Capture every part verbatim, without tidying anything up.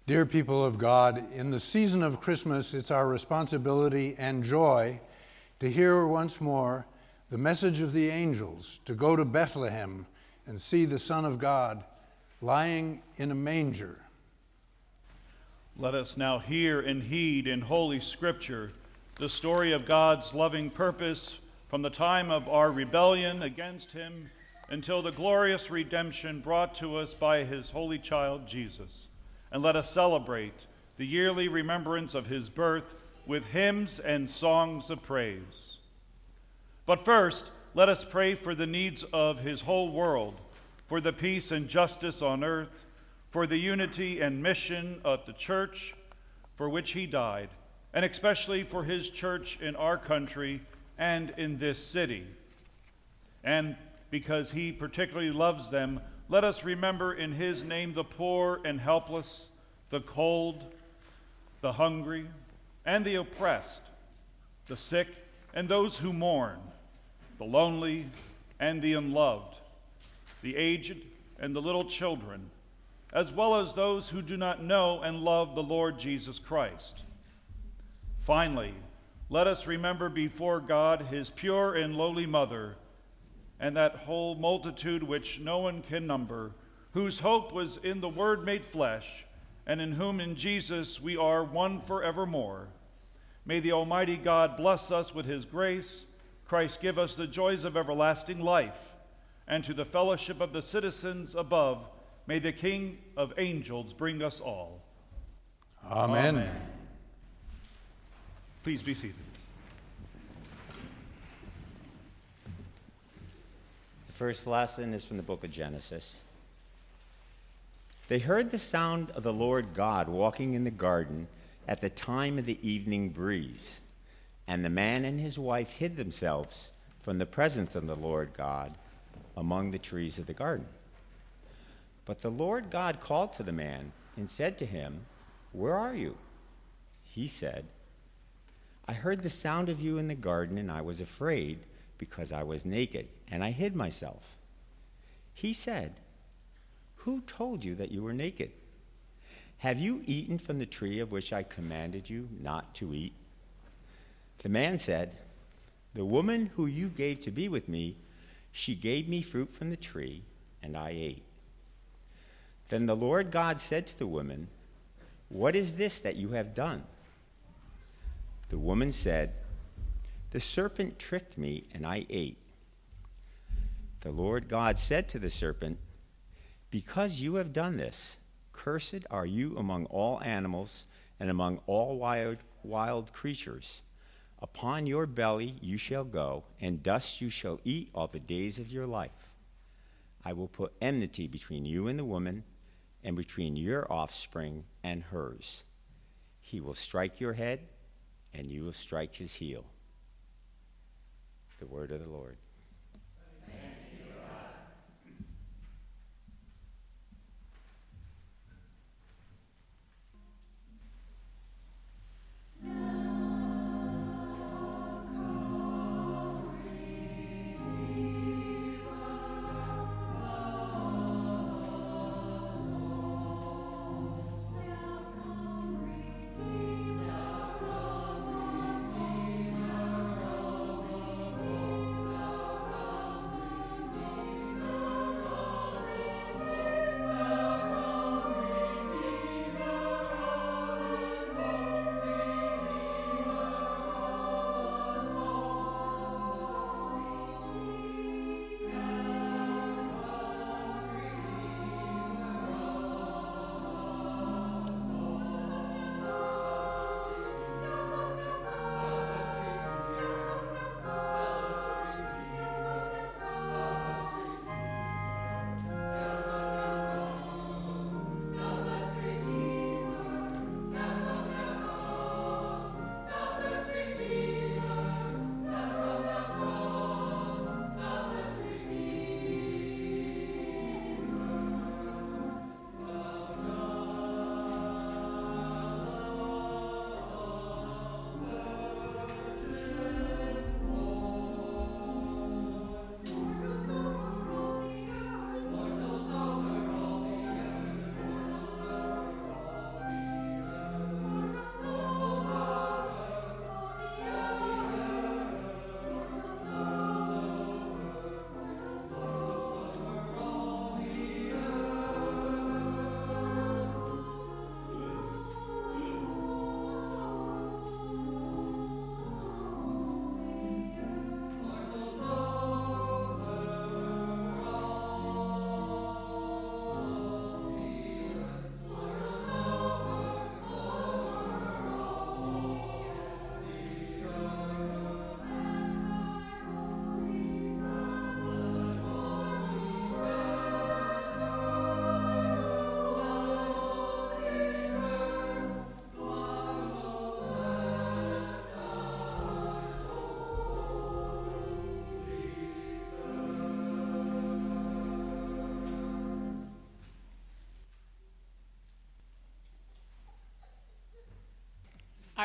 Dear people of God, in the season of Christmas, it's our responsibility and joy to hear once more the message of the angels, to go to Bethlehem and see the Son of God lying in a manger. Let us now hear and heed in Holy Scripture the story of God's loving purpose from the time of our rebellion against him until the glorious redemption brought to us by his holy child, Jesus. And let us celebrate the yearly remembrance of his birth with hymns and songs of praise. But first, let us pray for the needs of his whole world, for the peace and justice on earth, for the unity and mission of the church for which he died, and especially for his church in our country and in this city. And because he particularly loves them, let us remember in his name the poor and helpless, the cold, the hungry, and the oppressed, the sick and those who mourn, the lonely and the unloved, the aged and the little children, as well as those who do not know and love the Lord Jesus Christ. Finally, let us remember before God his pure and lowly mother, and that whole multitude which no one can number, whose hope was in the Word made flesh, and in whom in Jesus we are one forevermore. May the Almighty God bless us with his grace, Christ give us the joys of everlasting life, and to the fellowship of the citizens above, may the King of angels bring us all. Amen. Amen. Please be seated. The first lesson is from the book of Genesis. They heard the sound of the Lord God walking in the garden at the time of the evening breeze, and the man and his wife hid themselves from the presence of the Lord God among the trees of the garden. But the Lord God called to the man and said to him, "Where are you?" He said, "I heard the sound of you in the garden, and I was afraid because I was naked, and I hid myself." He said, "Who told you that you were naked? Have you eaten from the tree of which I commanded you not to eat?" The man said, "The woman who you gave to be with me, she gave me fruit from the tree, and I ate." Then the Lord God said to the woman, "What is this that you have done?" The woman said, "The serpent tricked me, and I ate." The Lord God said to the serpent, "Because you have done this, cursed are you among all animals and among all wild, wild creatures. Upon your belly you shall go, and dust you shall eat all the days of your life. I will put enmity between you and the woman, and between your offspring and hers. He will strike your head, and you will strike his heel." The word of the Lord.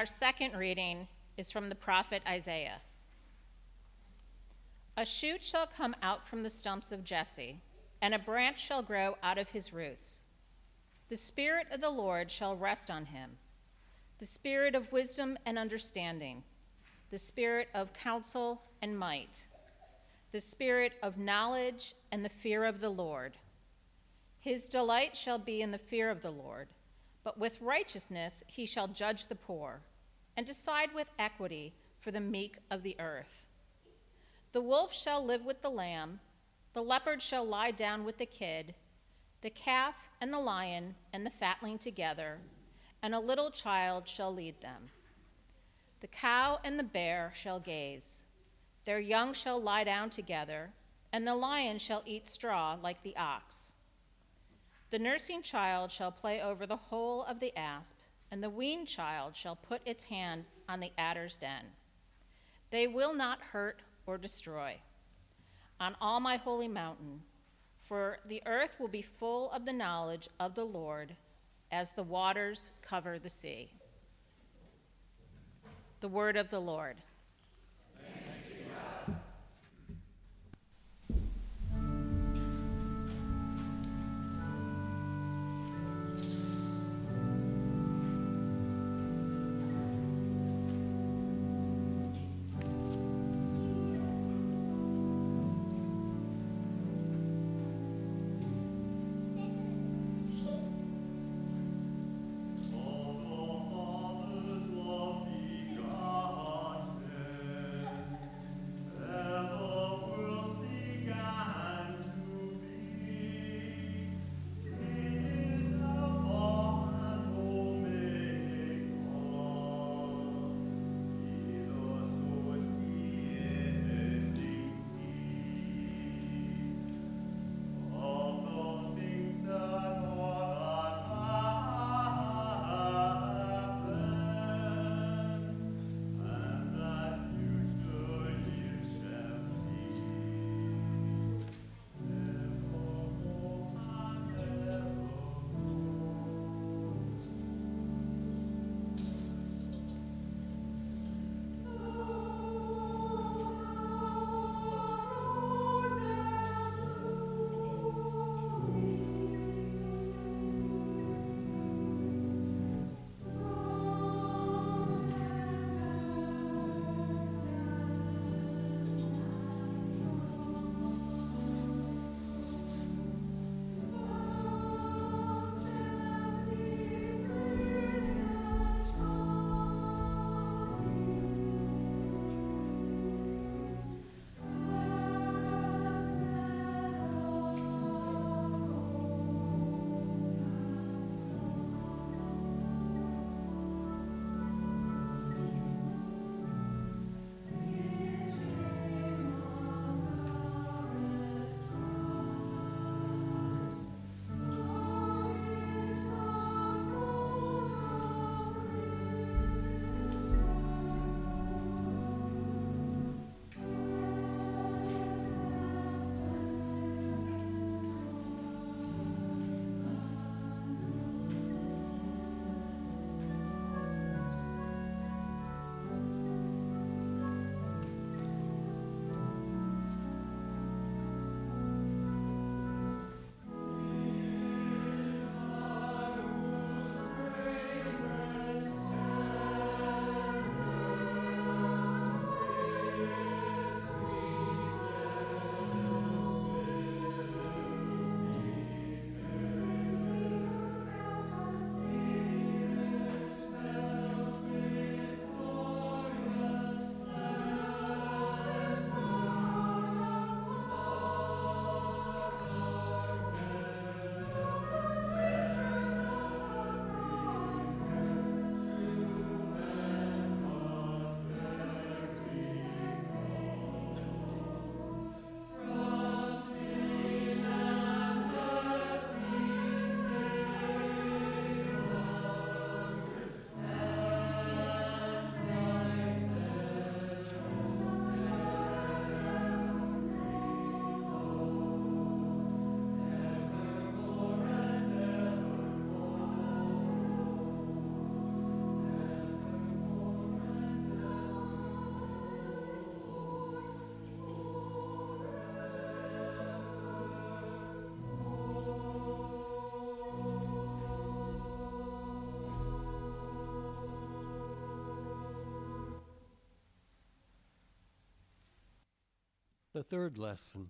Our second reading is from the prophet Isaiah. A shoot shall come out from the stumps of Jesse, and a branch shall grow out of his roots. The Spirit of the Lord shall rest on him, the Spirit of wisdom and understanding, the Spirit of counsel and might, the Spirit of knowledge and the fear of the Lord. His delight shall be in the fear of the Lord, but with righteousness he shall judge the poor, and decide with equity for the meek of the earth. The wolf shall live with the lamb, the leopard shall lie down with the kid, the calf and the lion and the fatling together, and a little child shall lead them. The cow and the bear shall gaze, their young shall lie down together, and the lion shall eat straw like the ox. The nursing child shall play over the hole of the asp, and the weaned child shall put its hand on the adder's den. They will not hurt or destroy on all my holy mountain, for the earth will be full of the knowledge of the Lord as the waters cover the sea. The word of the Lord. The third lesson.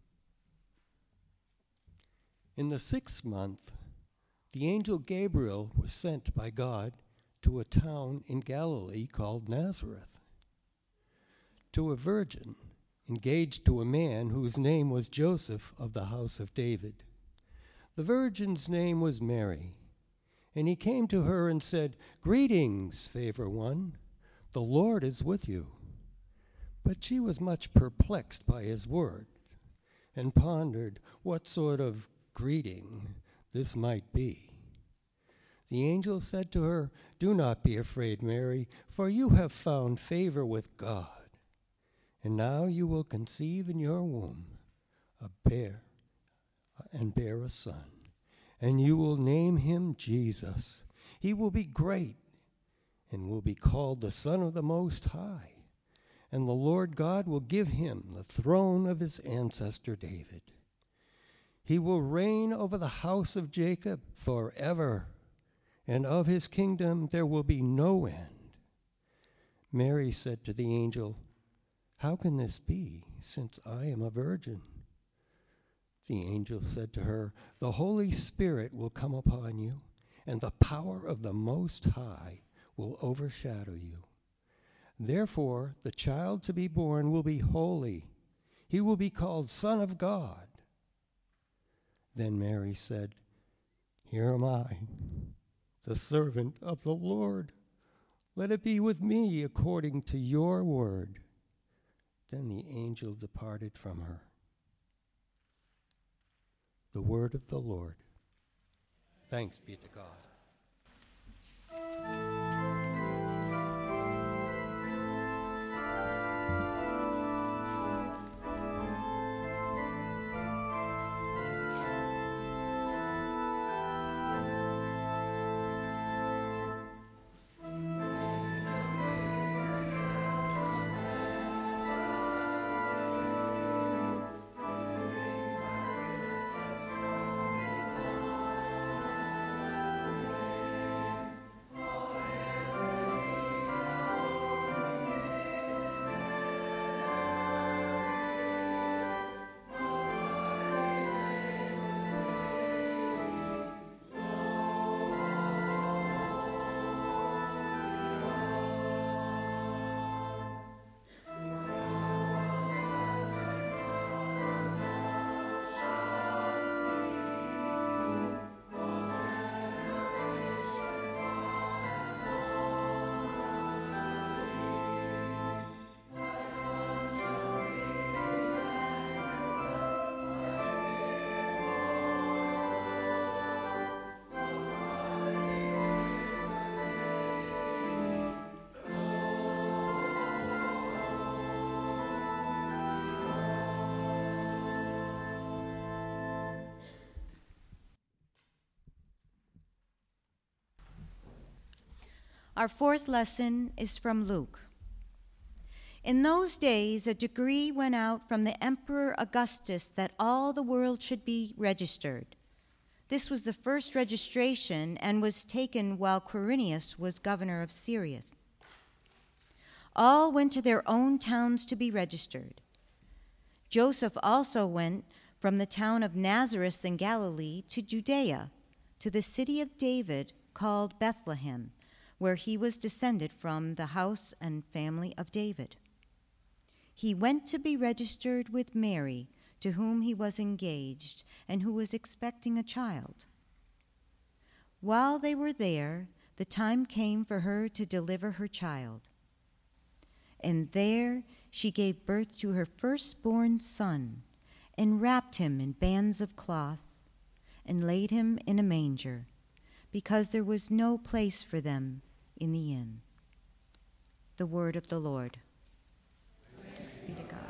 In the sixth month, the angel Gabriel was sent by God to a town in Galilee called Nazareth, to a virgin engaged to a man whose name was Joseph of the house of David. The virgin's name was Mary, and he came to her and said, "Greetings, favored one, the Lord is with you." But she was much perplexed by his words and pondered what sort of greeting this might be. The angel said to her, "Do not be afraid, Mary, for you have found favor with God. And now you will conceive in your womb a bear and bear a son, and you will name him Jesus. He will be great and will be called the Son of the Most High. And the Lord God will give him the throne of his ancestor David. He will reign over the house of Jacob forever, and of his kingdom there will be no end." Mary said to the angel, "How can this be, since I am a virgin?" The angel said to her, "The Holy Spirit will come upon you, and the power of the Most High will overshadow you. Therefore, the child to be born will be holy. He will be called Son of God." Then Mary said, "Here am I, the servant of the Lord. Let it be with me according to your word." Then the angel departed from her. The word of the Lord. Thanks be to God. Our fourth lesson is from Luke. In those days, a decree went out from the Emperor Augustus that all the world should be registered. This was the first registration and was taken while Quirinius was governor of Syria. All went to their own towns to be registered. Joseph also went from the town of Nazareth in Galilee to Judea, to the city of David called Bethlehem, where he was descended from the house and family of David. He went to be registered with Mary, to whom he was engaged, and who was expecting a child. While they were there, the time came for her to deliver her child. And there she gave birth to her firstborn son, and wrapped him in bands of cloth, and laid him in a manger, because there was no place for them in the inn. The word of the Lord. Thanks be to God.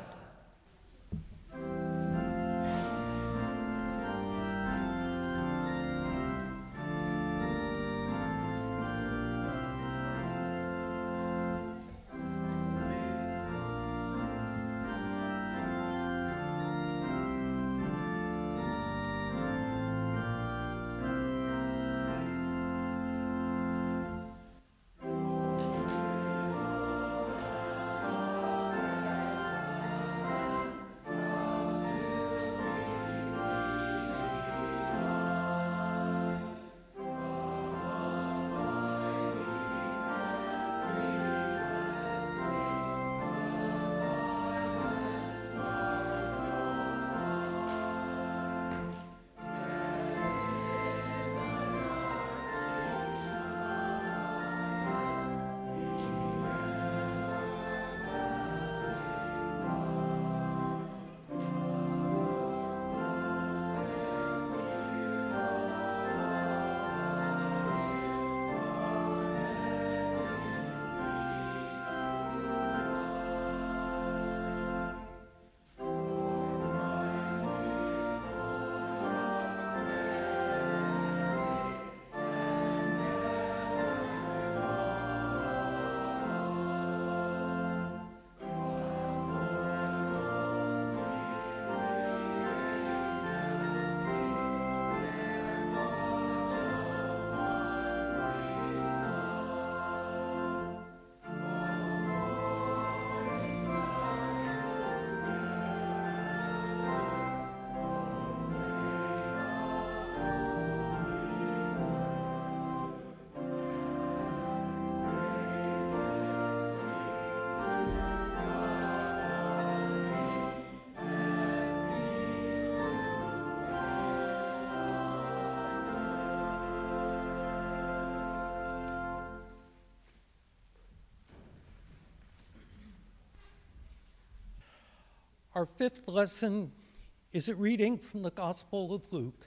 Our fifth lesson is a reading from the Gospel of Luke.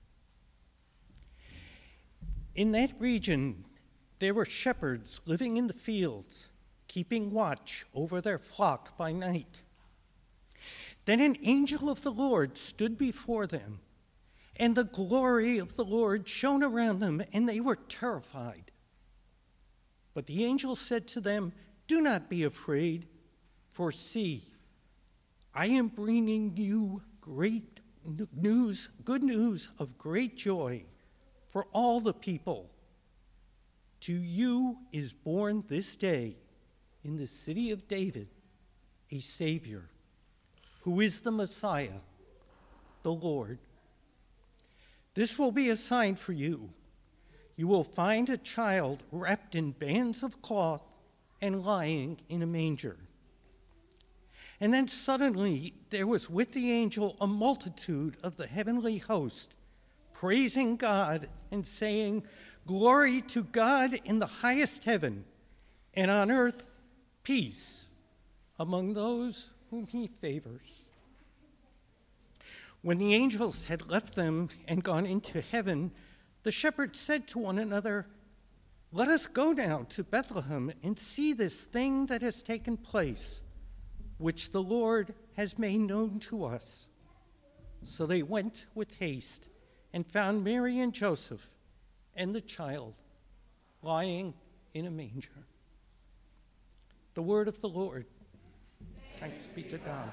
In that region, there were shepherds living in the fields, keeping watch over their flock by night. Then an angel of the Lord stood before them, and the glory of the Lord shone around them, and they were terrified. But the angel said to them, "Do not be afraid, for see, I am bringing you great news, good news of great joy for all the people. To you is born this day in the city of David a Savior, who is the Messiah, the Lord. This will be a sign for you. You will find a child wrapped in bands of cloth and lying in a manger." And then suddenly there was with the angel a multitude of the heavenly host, praising God and saying, "Glory to God in the highest heaven, and on earth peace among those whom he favors." When the angels had left them and gone into heaven, the shepherds said to one another, "Let us go now to Bethlehem and see this thing that has taken place, which the Lord has made known to us." So they went with haste and found Mary and Joseph and the child lying in a manger. The word of the Lord. Thanks be to God.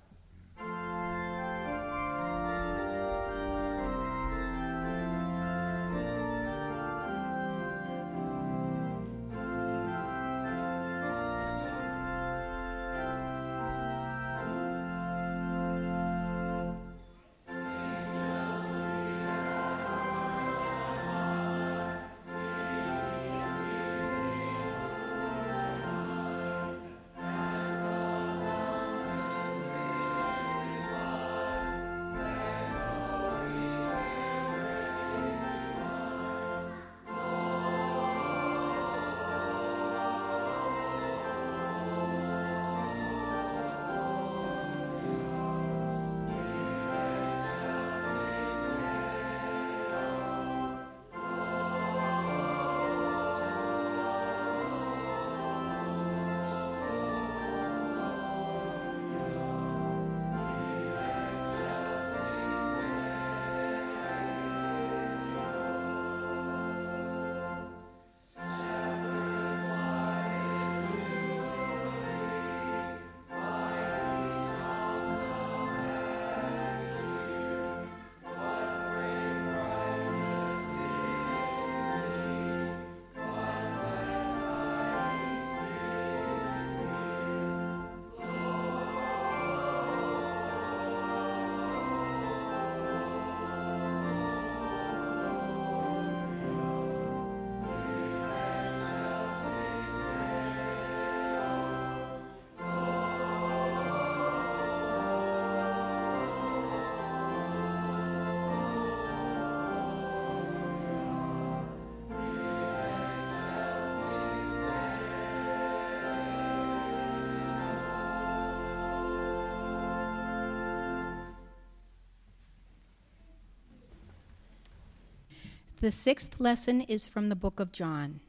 The sixth lesson is from the book of John.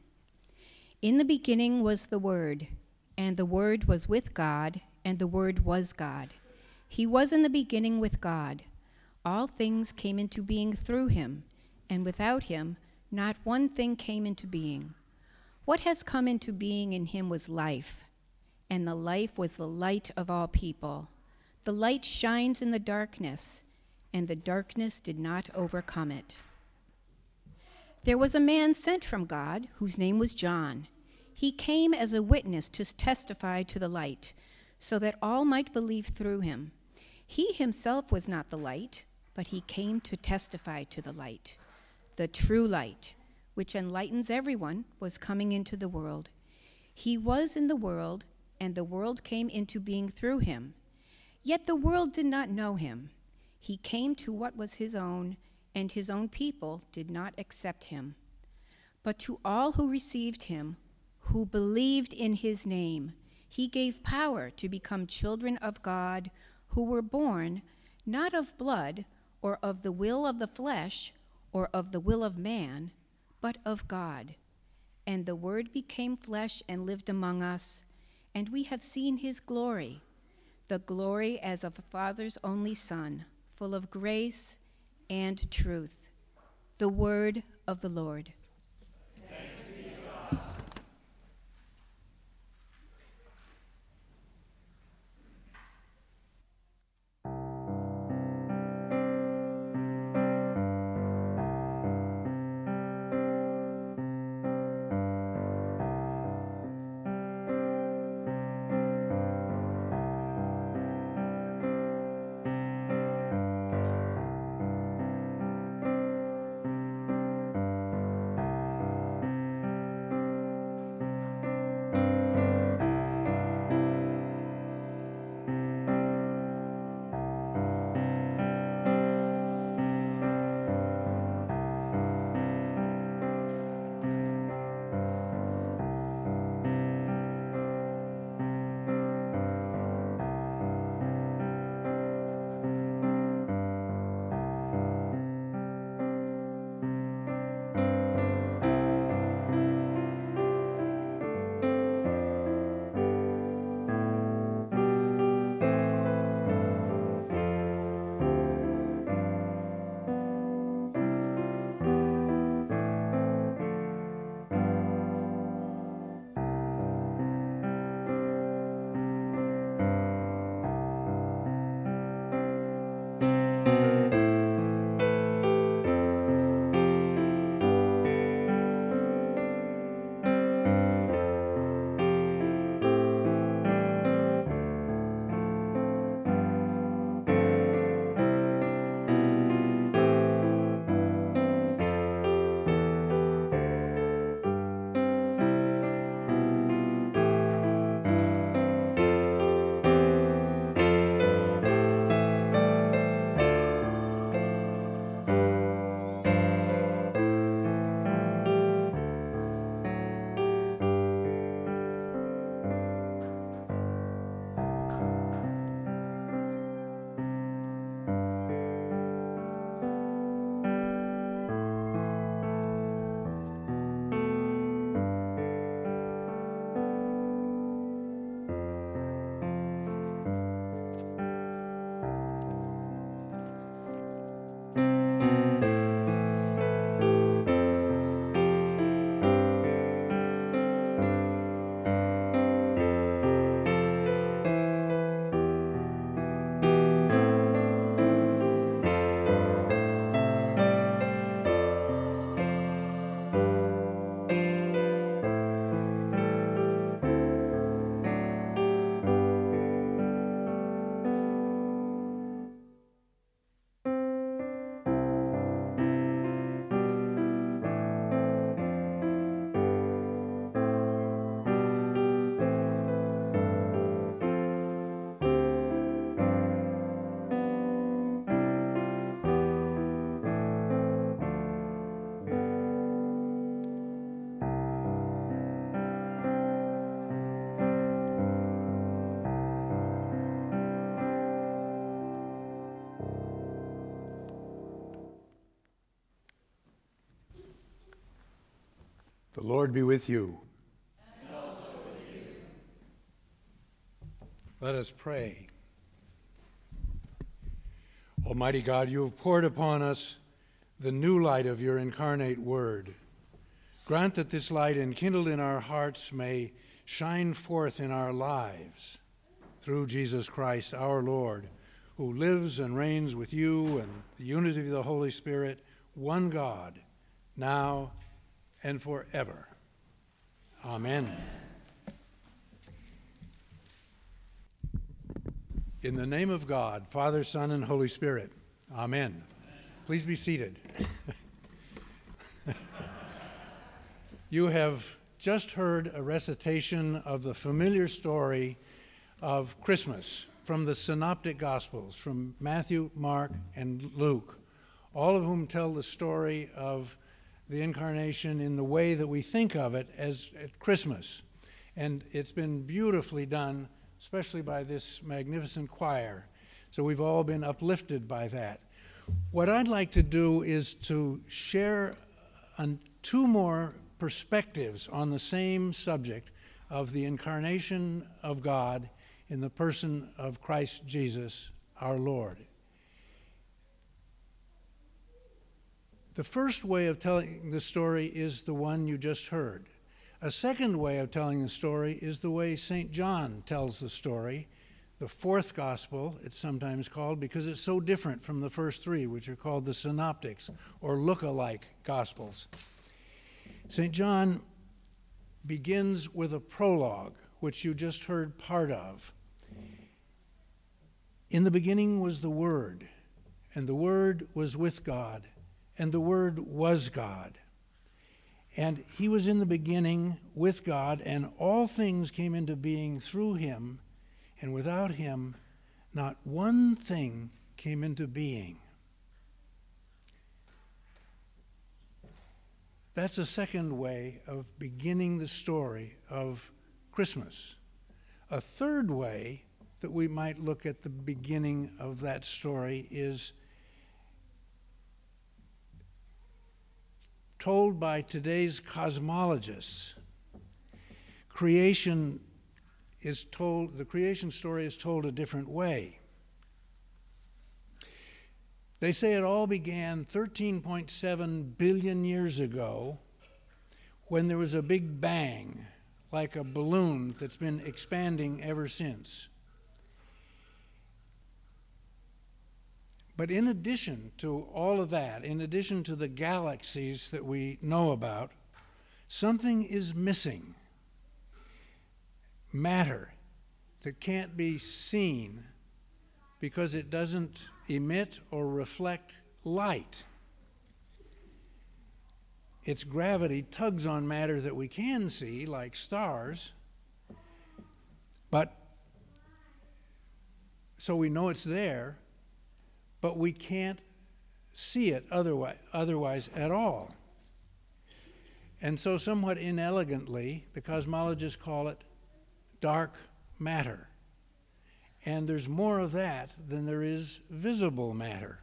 In the beginning was the Word, and the Word was with God, and the Word was God. He was in the beginning with God. All things came into being through him, and without him not one thing came into being. What has come into being in him was life, and the life was the light of all people. The light shines in the darkness, and the darkness did not overcome it. There was a man sent from God whose name was John. He came as a witness to testify to the light, so that all might believe through him. He himself was not the light, but he came to testify to the light. The true light, which enlightens everyone, was coming into the world. He was in the world, and the world came into being through him. Yet the world did not know him. He came to what was his own, and his own people did not accept him. But to all who received him, who believed in his name, he gave power to become children of God, who were born not of blood, or of the will of the flesh, or of the will of man, but of God. And the Word became flesh and lived among us, and we have seen his glory, the glory as of a Father's only Son, full of grace and truth. The word of the Lord. The Lord be with you. And also with you. Let us pray. Almighty God, you have poured upon us the new light of your incarnate word. Grant that this light enkindled in our hearts may shine forth in our lives through Jesus Christ our Lord, who lives and reigns with you in the unity of the Holy Spirit, one God, now and forever. Amen. In the name of God, Father, Son, and Holy Spirit. Amen. Please be seated. You have just heard a recitation of the familiar story of Christmas from the Synoptic Gospels, from Matthew, Mark, and Luke, all of whom tell the story of the incarnation in the way that we think of it as at Christmas. And it's been beautifully done, especially by this magnificent choir. So we've all been uplifted by that. What I'd like to do is to share on two more perspectives on the same subject of the incarnation of God in the person of Christ Jesus, our Lord. The first way of telling the story is the one you just heard. A second way of telling the story is the way Saint John tells the story, the fourth gospel, it's sometimes called, because it's so different from the first three, which are called the synoptics, or look-alike gospels. Saint John begins with a prologue, which you just heard part of. In the beginning was the Word, and the Word was with God, and the Word was God. And he was in the beginning with God, and all things came into being through him, and without him, not one thing came into being. That's a second way of beginning the story of Christmas. A third way that we might look at the beginning of that story is told by today's cosmologists. Creation is told, the creation story is told a different way. They say it all began thirteen point seven billion years ago when there was a big bang, like a balloon that's been expanding ever since. But in addition to all of that, in addition to the galaxies that we know about, something is missing. Matter that can't be seen because it doesn't emit or reflect light. Its gravity tugs on matter that we can see, like stars, but so we know it's there, but we can't see it otherwise, otherwise at all. And so somewhat inelegantly, the cosmologists call it dark matter. And there's more of that than there is visible matter.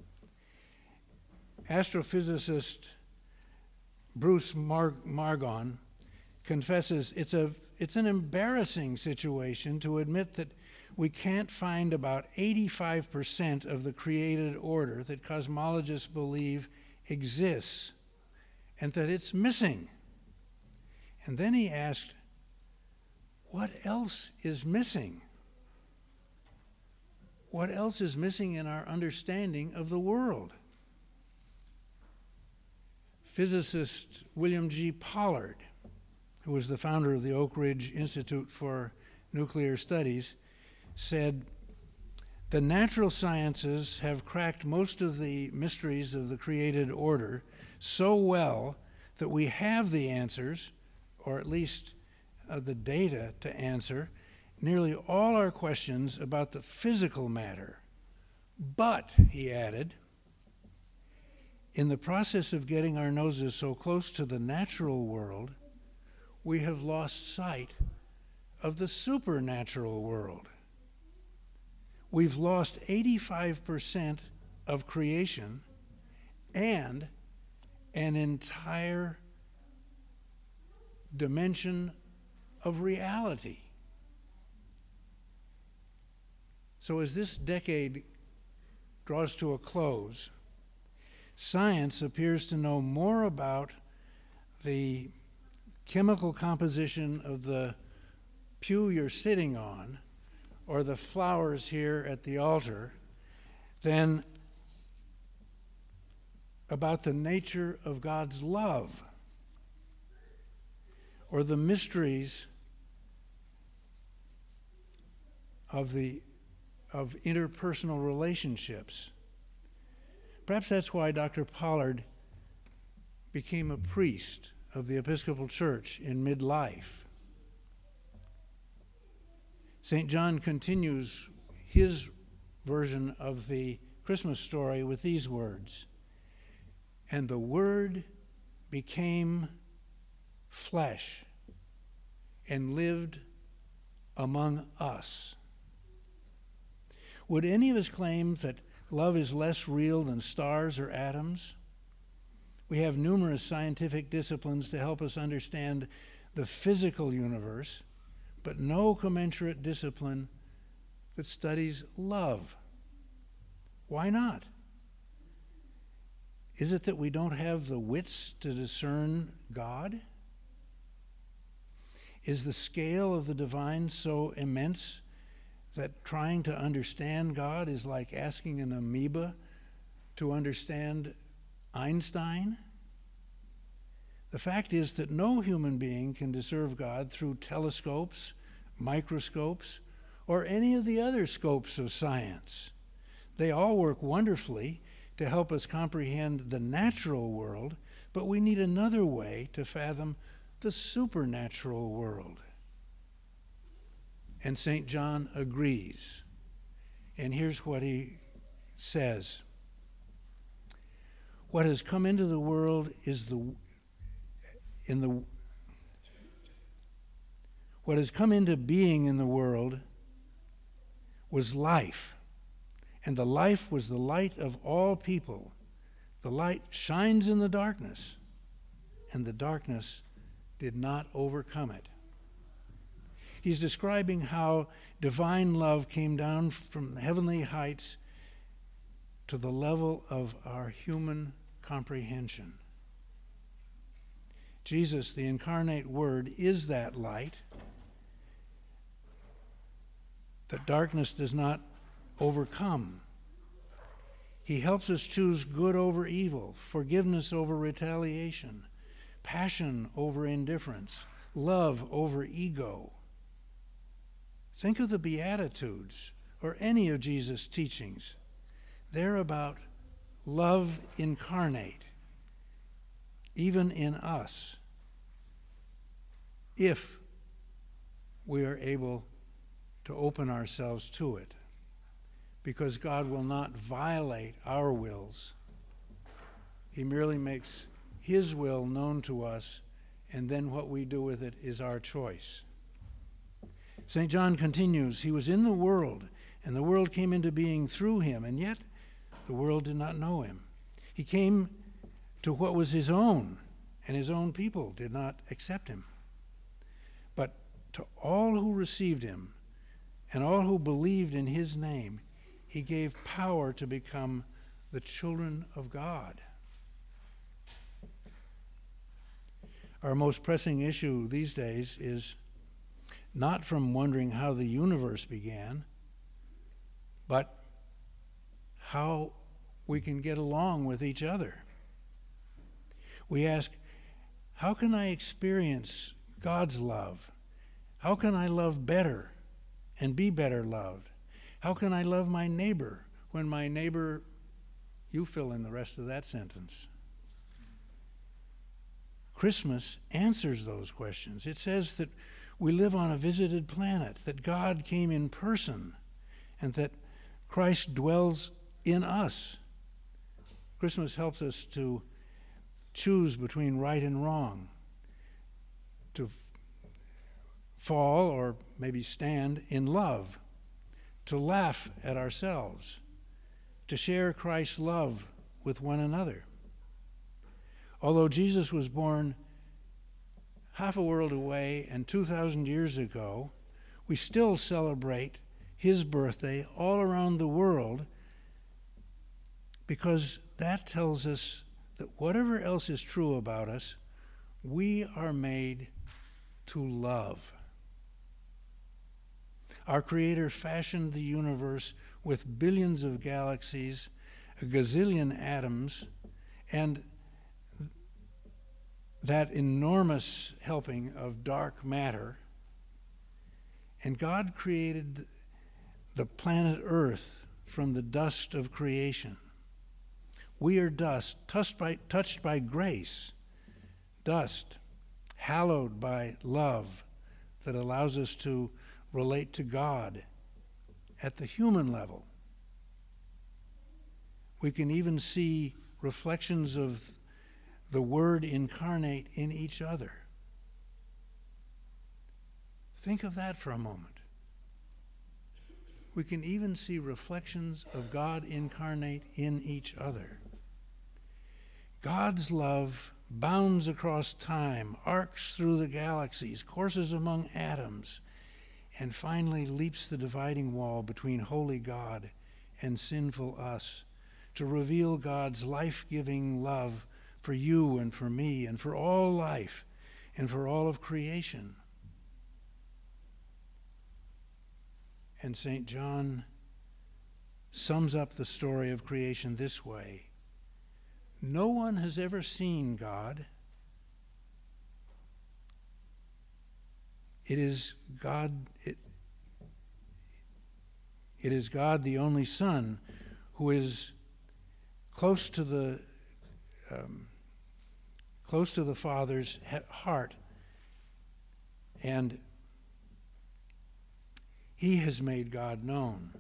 Astrophysicist Bruce Mar- Margon confesses it's a it's an embarrassing situation to admit that we can't find about eighty-five percent of the created order that cosmologists believe exists, and that it's missing. And then he asked, what else is missing? What else is missing in our understanding of the world? Physicist William G. Pollard, who was the founder of the Oak Ridge Institute for Nuclear Studies, said, the natural sciences have cracked most of the mysteries of the created order so well that we have the answers, or at least uh, the data to answer, nearly all our questions about the physical matter. But, he added, in the process of getting our noses so close to the natural world, we have lost sight of the supernatural world. We've lost eighty-five percent of creation and an entire dimension of reality. So as this decade draws to a close, science appears to know more about the chemical composition of the pew you're sitting on, or the flowers here at the altar, than about the nature of God's love, or the mysteries of the of interpersonal relationships. Perhaps that's why Doctor Pollard became a priest of the Episcopal Church in midlife. Saint John continues his version of the Christmas story with these words, and the Word became flesh and lived among us. Would any of us claim that love is less real than stars or atoms? We have numerous scientific disciplines to help us understand the physical universe, but no commensurate discipline that studies love. Why not? Is it that we don't have the wits to discern God? Is the scale of the divine so immense that trying to understand God is like asking an amoeba to understand Einstein? The fact is that no human being can discern God through telescopes, microscopes, or any of the other scopes of science. They all work wonderfully to help us comprehend the natural world, but we need another way to fathom the supernatural world. And Saint John agrees. And here's what he says. What has come into the world is the in the what has come into being in the world was life. And the life was the light of all people. The light shines in the darkness, and the darkness did not overcome it. He's describing how divine love came down from heavenly heights to the level of our human comprehension. Jesus, the incarnate Word, is that light that darkness does not overcome. He helps us choose good over evil, forgiveness over retaliation, passion over indifference, love over ego. Think of the Beatitudes or any of Jesus' teachings. They're about love incarnate, even in us, if we are able to open ourselves to it. Because God will not violate our wills. He merely makes His will known to us, and then what we do with it is our choice. Saint John continues, He was in the world, and the world came into being through Him, and yet the world did not know Him. He came to what was His own, and His own people did not accept Him. But to all who received Him, and all who believed in His name, He gave power to become the children of God. Our most pressing issue these days is not from wondering how the universe began, but how we can get along with each other. We ask, how can I experience God's love? How can I love better and be better loved? How can I love my neighbor when my neighbor, you fill in the rest of that sentence. Christmas answers those questions. It says that we live on a visited planet, that God came in person, and that Christ dwells in us. Christmas helps us to choose between right and wrong, to fall or maybe stand in love, to laugh at ourselves, to share Christ's love with one another. Although Jesus was born half a world away and two thousand years ago, we still celebrate his birthday all around the world, because that tells us that whatever else is true about us, we are made to love. Our Creator fashioned the universe with billions of galaxies, a gazillion atoms, and that enormous helping of dark matter. And God created the planet Earth from the dust of creation. We are dust, touched by, touched by grace, dust, hallowed by love that allows us to relate to God at the human level. We can even see reflections of the Word incarnate in each other. Think of that for a moment. we can even see reflections of God incarnate in each other. God's love bounds across time, arcs through the galaxies, courses among atoms, and finally leaps the dividing wall between holy God and sinful us to reveal God's life-giving love for you and for me and for all life and for all of creation. And Saint John sums up the story of creation this way: no one has ever seen God. It is God, it, it is God, the only Son, who is close to the um, close to the Father's heart, and he has made God known.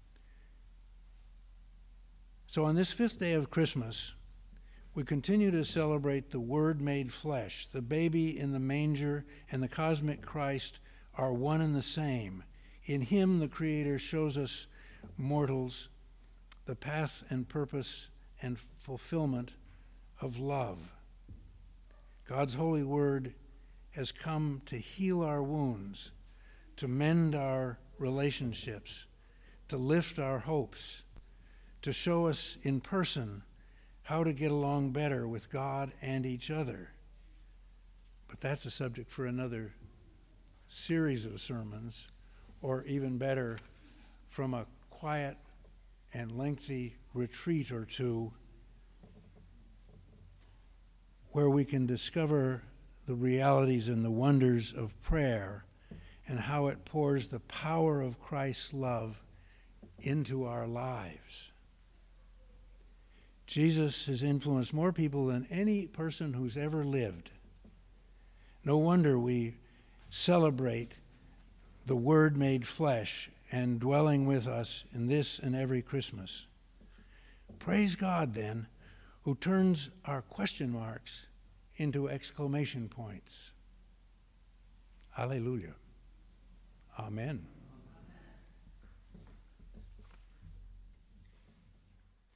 So on this fifth day of Christmas, we continue to celebrate the Word made flesh. The baby in the manger and the cosmic Christ are one and the same. In him, the Creator shows us mortals the path and purpose and fulfillment of love. God's holy Word has come to heal our wounds, to mend our relationships, to lift our hopes, to show us in person how to get along better with God and each other. But that's a subject for another series of sermons, or even better, from a quiet and lengthy retreat or two where we can discover the realities and the wonders of prayer and how it pours the power of Christ's love into our lives. Jesus has influenced more people than any person who's ever lived. No wonder we celebrate the Word made flesh and dwelling with us in this and every Christmas. Praise God, then, who turns our question marks into exclamation points. Alleluia. Amen.